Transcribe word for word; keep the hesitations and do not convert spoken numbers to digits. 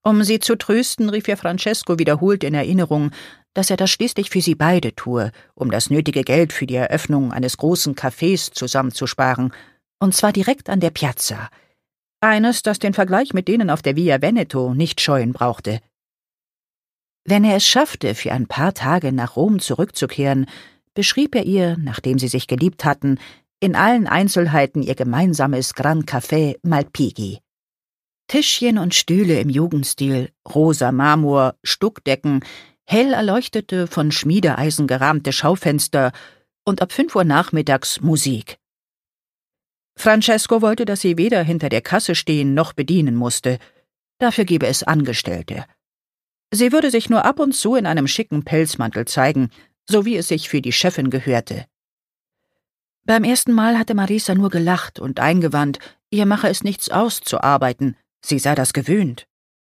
Um sie zu trösten, rief ihr Francesco wiederholt in Erinnerung, dass er das schließlich für sie beide tue, um das nötige Geld für die Eröffnung eines großen Cafés zusammenzusparen, und zwar direkt an der Piazza. Eines, das den Vergleich mit denen auf der Via Veneto nicht scheuen brauchte. Wenn er es schaffte, für ein paar Tage nach Rom zurückzukehren, beschrieb er ihr, nachdem sie sich geliebt hatten, in allen Einzelheiten ihr gemeinsames Gran Café Malpighi. Tischchen und Stühle im Jugendstil, rosa Marmor, Stuckdecken, hell erleuchtete, von Schmiedeeisen gerahmte Schaufenster und ab fünf Uhr nachmittags Musik. Francesco wollte, dass sie weder hinter der Kasse stehen noch bedienen musste. Dafür gebe es Angestellte. Sie würde sich nur ab und zu in einem schicken Pelzmantel zeigen, so wie es sich für die Chefin gehörte. Beim ersten Mal hatte Marisa nur gelacht und eingewandt, ihr mache es nichts aus, zu arbeiten, sie sei das gewöhnt.